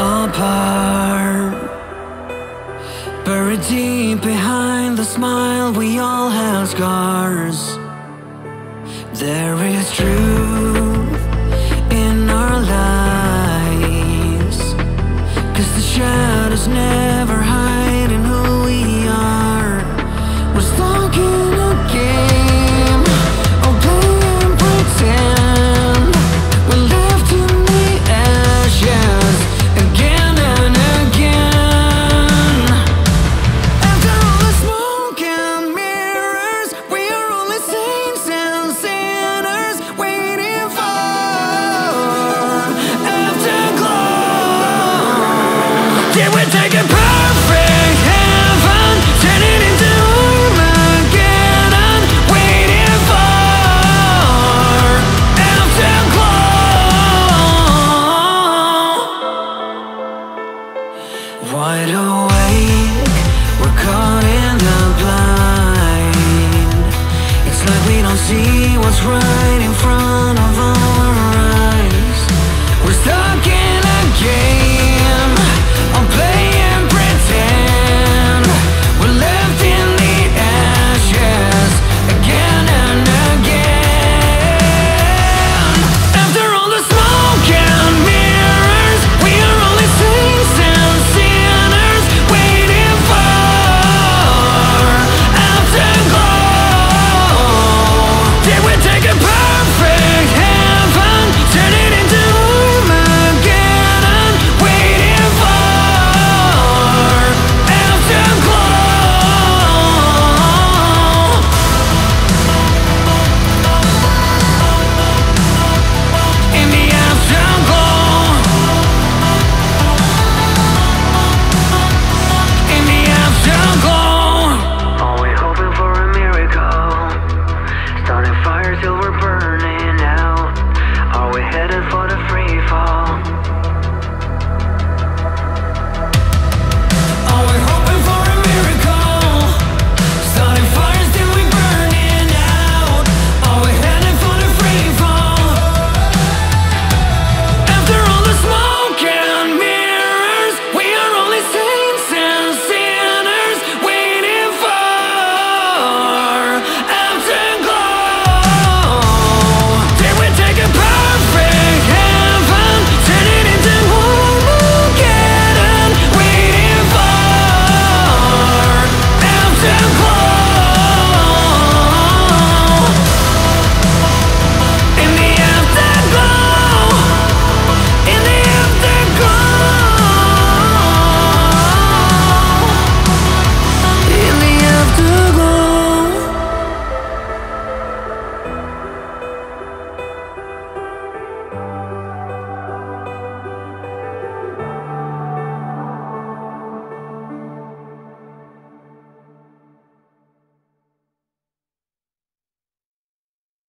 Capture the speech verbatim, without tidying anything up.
apart, buried deep behind the smile. We all have scars. There is truth in our lives, 'cause the shadows never hide in who we are. We're stuck in a game of play and pretend. We're left in the ashes again and again. After all the smoke and mirrors, we are only saints and sinners waiting for afterglow. Did we take a perfect heaven, turn it into Armageddon, waiting for afterglow? Wide awake, we're caught in the blind. It's like we don't see what's right in front